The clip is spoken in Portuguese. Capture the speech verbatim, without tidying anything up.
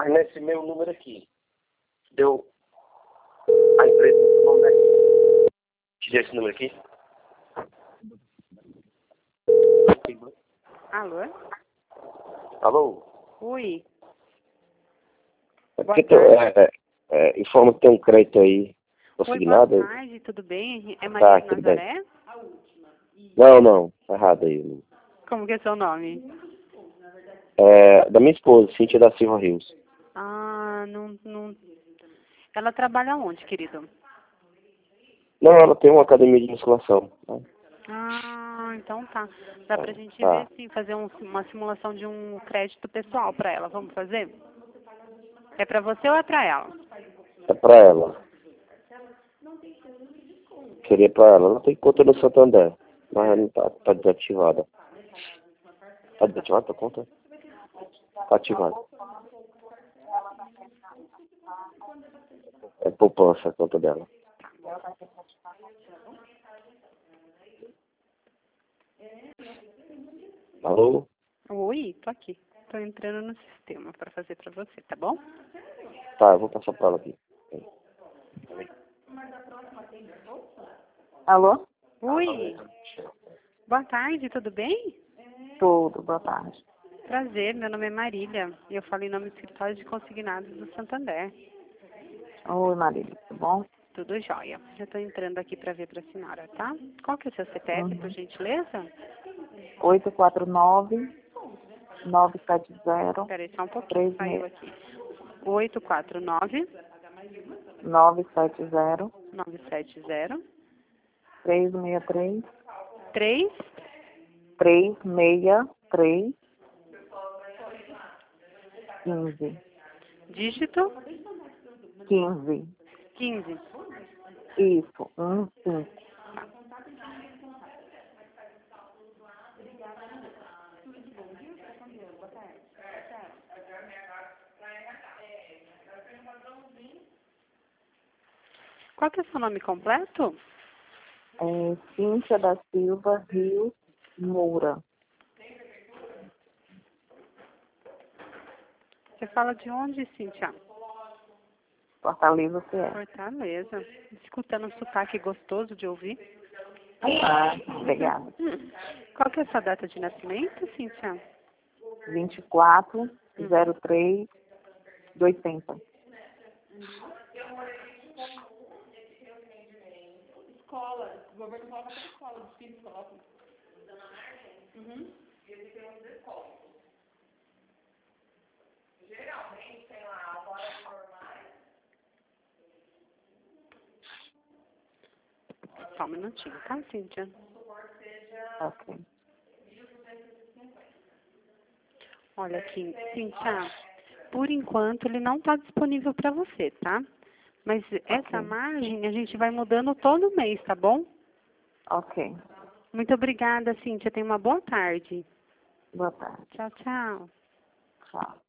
Mas nesse meu número aqui, deu a empresa, né? Tirei esse número aqui. Alô? Alô? Oi. É Boa porque tem, é, é, informa que tem um crédito aí Oi, boa consignado. tarde, tudo bem? É Tá, Maria de tudo bem. Nazaré? Não, não, tá errado aí. Como que é seu nome? É, da minha esposa, Cíntia da Silva Rios. Ah, não, não... Ela trabalha onde, querido? Não, ela tem uma academia de musculação. Né? Ah, então tá. Dá pra gente Tá. ver sim, fazer um, uma simulação de um crédito pessoal pra ela. Vamos fazer? É pra você ou é pra ela? É pra ela. Queria pra ela. Ela tem conta no Santander, mas ela não tá, tá desativada. Tá desativada a conta? Tá ativada. É poupança a conta dela. Alô? Oi, tô aqui. Tô entrando no sistema pra fazer pra você, tá bom? Tá, eu vou passar pra ela aqui. Alô? Oi. Boa tarde, tudo bem? Tudo, boa tarde. Prazer, meu nome é Marília e eu falo em nome do escritório de consignados do Santander. Oi, Marília, tudo bom? Tudo jóia. Já estou entrando aqui para ver para a senhora, tá? Qual que é o seu C P F, por Uhum. gentileza? oito quatro nove, nove sete zero, Espera aí só um pouquinho, três saiu seis aqui. oito quatro nove, nove sete zero, nove sete zero, três seis três, três. três seis três, quinze. Dígito quinze. quinze. Isso, um, cinco. Qual que é o seu nome completo? É, Cíntia da Silva Rios Moura. Você fala de onde, Cíntia? Fortaleza, C E. Fortaleza. Escutando um sotaque gostoso de ouvir. Ah, obrigada. Hum. Qual que é a sua data de nascimento, Cíntia? vinte e quatro, zero três, oitenta. Escola. O governo coloca para escola, os filhos colocam. Uhum. Geralmente, sei lá, horas normais. Só um minutinho, tá, Cíntia? Ok. Olha aqui, Cíntia, por enquanto ele não está disponível para você, tá? Mas essa Ok. margem a gente vai mudando todo mês, tá bom? Ok. Muito obrigada, Cíntia. Tenha uma boa tarde. Boa tarde. Tchau, tchau. Tchau.